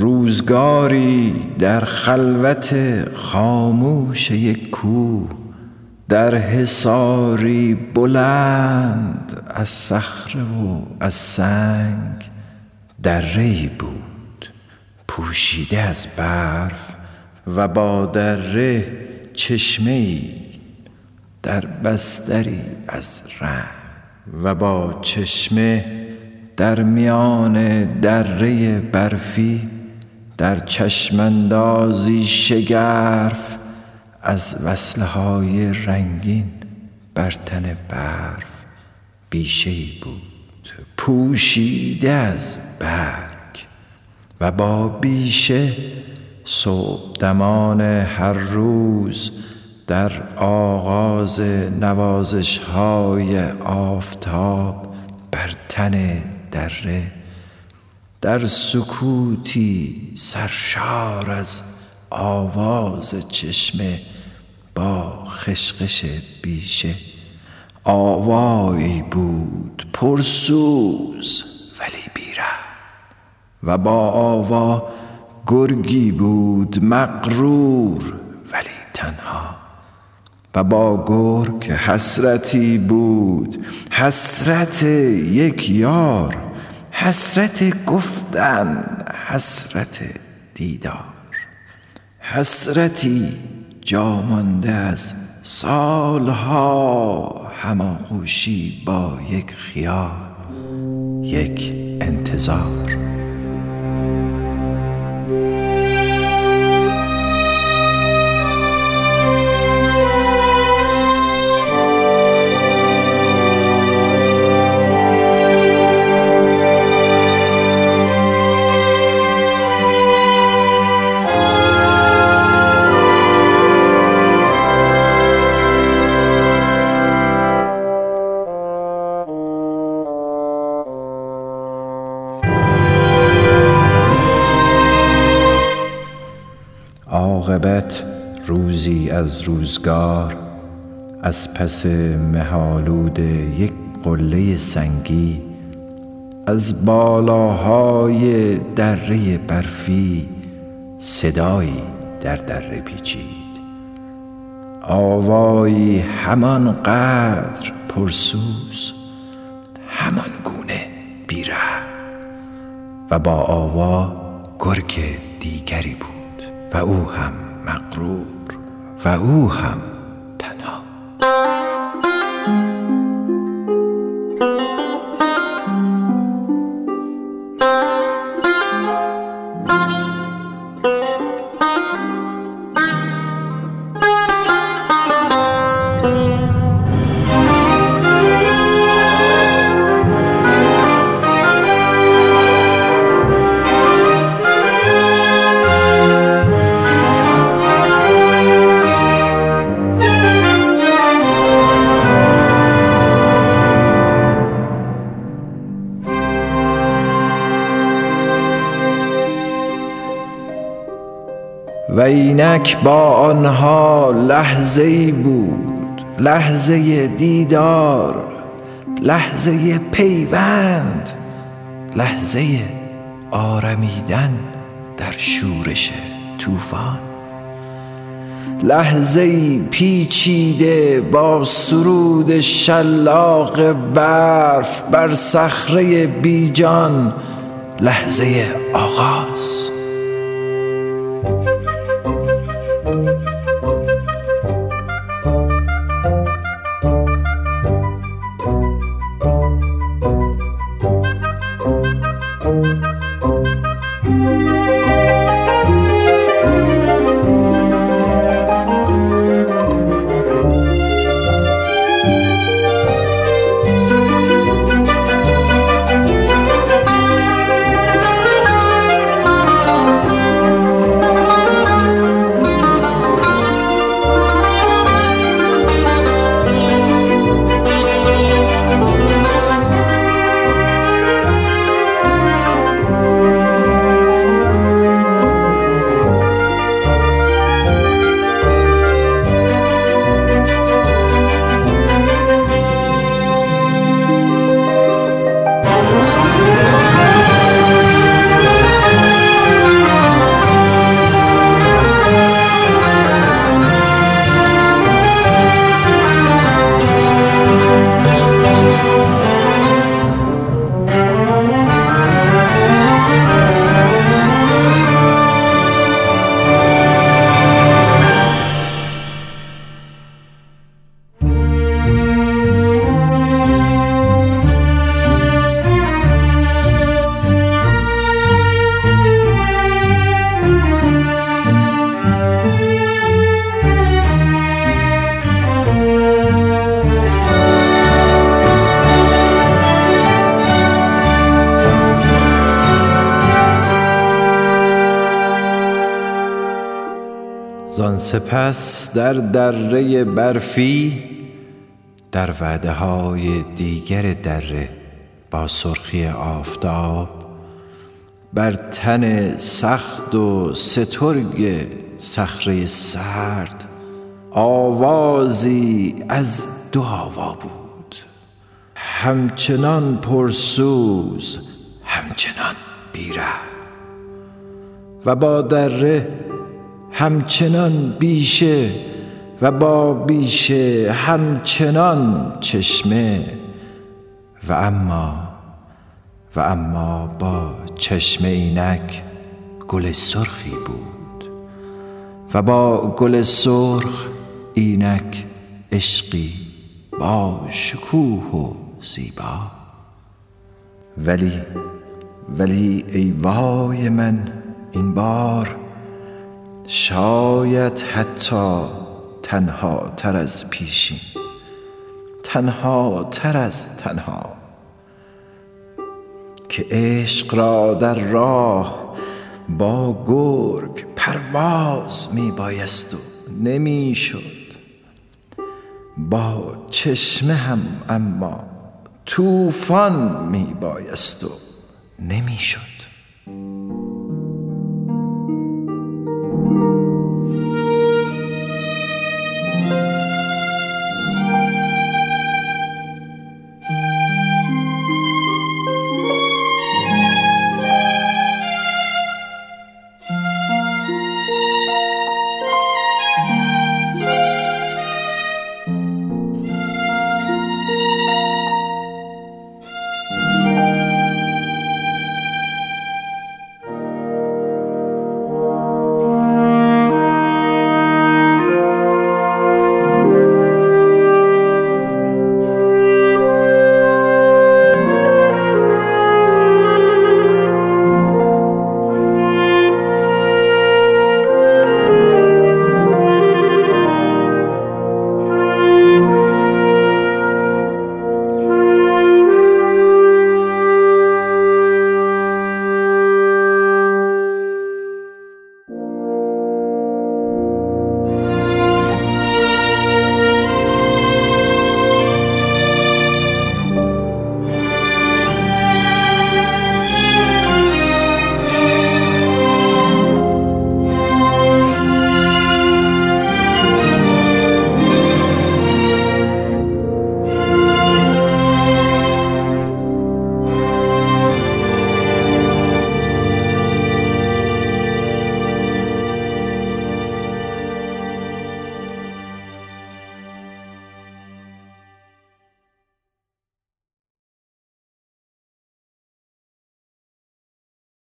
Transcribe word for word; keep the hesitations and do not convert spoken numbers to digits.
روزگاری در خلوت خاموش یک کوه، در حصاری بلند از صخره و از سنگ، دره‌ای بود پوشیده از برف و با دره چشمه‌ای در بستری از رنگ، و با چشمه در میان دره برفی، در چشماندازی شگرف از وصله های رنگین بر تن برف، بیشه‌ای بود پوشیده از برگ، و با بیشه صبحدمان هر روز در آغاز نوازش های آفتاب بر تن دره، در سکوتی سرشار از آواز چشمه با خشخش بیشه، آوایی بود پرسوز ولی بی‌رحم، و با آوا گرگی بود مغرور ولی تنها، و با گرگ حسرتی بود، حسرت یک یار، حسرت گفتن، حسرت دیدار، حسرتی جا مانده از سالها هماغوشی با یک خیال، یک انتظار. عاقبت روزی از روزگار، از پس مه‌آلود یک قله سنگی، از بالاهای دره برفی صدایی در دره پیچید، آوایی همان قدر پرسوز، همان گونه بی‌رحم، و با آوا گرگ دیگری بود، و او هم مغرور و او هم تنها. و اینک با آنها لحظه‌ای بود، لحظه دیدار، لحظه پیوند، لحظه آرمیدن در شورش طوفان، لحظه‌ای پیچیده با سرود شلاق برف بر صخره بیجان، لحظه آغاز. زان سپس در دره برفی در وعده های دیگر دره با سرخی آفتاب بر تن سخت و سترگ صخره سرد آوازی از دو آوا بود، همچنان پرسوز همچنان بیره، و با دره همچنان بیشه و با بیشه همچنان چشمه، و اما و اما با چشمه اینک گل سرخی بود و با گل سرخ اینک عشقی با شکوه و زیبا. ولی ولی ای وای من این بار شاید حتی تنها تر از پیشین، تنها تر از تنها، که عشق را در راه با گرگ پرواز می بایست و نمی شد، با چشمه هم اما طوفان می بایست و نمی شد.